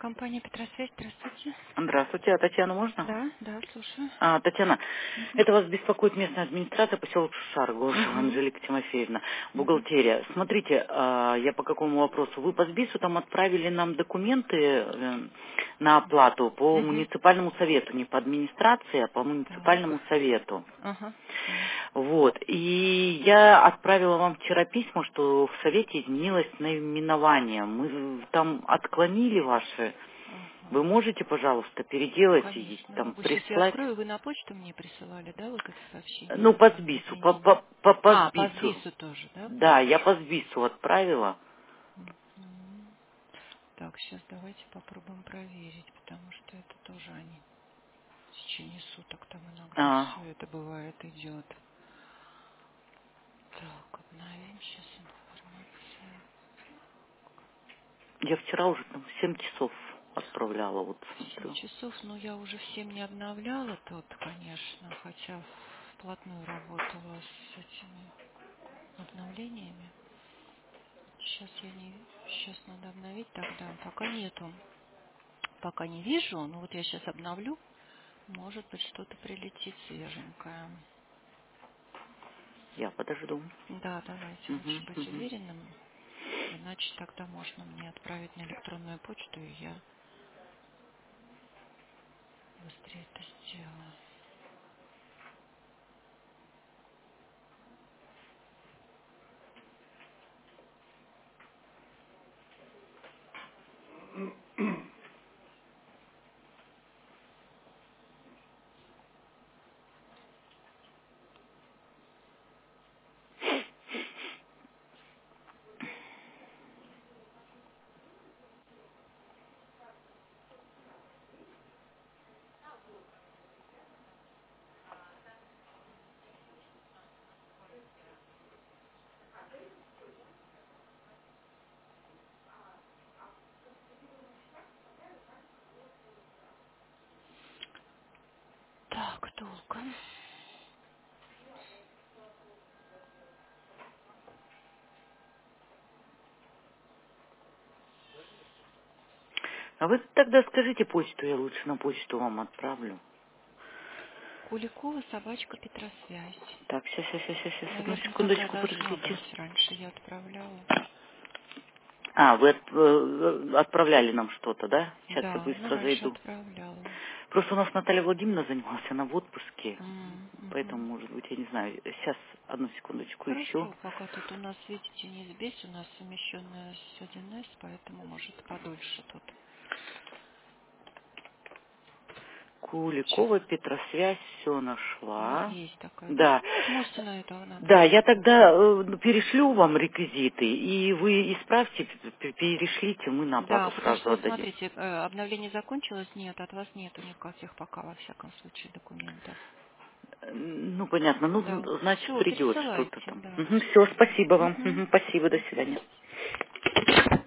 Компания Петросвязь, здравствуйте. Здравствуйте, а Татьяна можно? Да, да, слушаю. Татьяна, это вас беспокоит местная администрация поселок Шушар, Глушева Угу, Анжелика Тимофеевна, угу, бухгалтерия. Смотрите, я по какому вопросу? Вы по СБИСу там отправили нам документы на оплату по угу. муниципальному совету, не по администрации, а по Так, муниципальному совету. ага, поняла. Вот. И я отправила вам вчера письмо, что в совете изменилось наименование. Мы там отклонили ваши. Вы Ага, можете, пожалуйста, переделать и конечно, там могу. Сейчас я прислать? открою. Вы на почту мне присылали, да, вот это Ну, сообщение по об СБИСу, изменении? по По СБИСу. СБИСу тоже, да, Да, я получается? по СБИСу отправила. Мгм. Так, сейчас давайте попробуем проверить, потому что это тоже они в течение суток там иногда А, все это бывает, идет. Так, обновим сейчас информацию. я вчера уже там в 7 часов отправляла, вот В 7 смотрю. часов, ну, я уже всем не обновляла тут, конечно, хотя вплотную работала с этими обновлениями. Сейчас я не... Сейчас надо обновить тогда. Пока нету. Пока не вижу. Ну, вот я сейчас обновлю. Может быть, что-то прилетит свеженькое. Я подожду. Да, давайте лучше Мгм, быть мгм. уверенным. Иначе тогда можно мне отправить на электронную почту, и я быстрее это сделаю. Так, долго. А вы тогда скажите почту, я лучше на почту вам отправлю. Куликова, собачка, Петросвязь. Так, сейчас, одну Наверное, такая секундочку, должна подождите. быть. Раньше я отправляла. Вы отправляли нам что-то, да? Сейчас я Да, ну быстро раньше зайду. отправляла. Просто у нас Наталья Владимировна занималась, она в отпуске. Поэтому, Мгм. может быть, я не знаю. Сейчас, одну секундочку еще. Хорошо, пока тут у нас, видите, не здесь, у нас совмещенная с 1С, поэтому может подольше тут. Сейчас. Куликова, Петросвязь, все Ну, нашла. есть такая, да? Да. Ну, вот можете на эту Да, адрес я отправить. тогда перешлю вам реквизиты, и вы исправьте, перешлите, мы на Да, оплату потому сразу что, отдадим. смотрите, обновление закончилось, нет, от вас нету никаких пока, во всяком случае, документов. Ну, понятно, ну, Да, значит, все, придет что-то пересылайте, там. да, Все, все. спасибо вам. Угу. Спасибо, до Угу. свидания.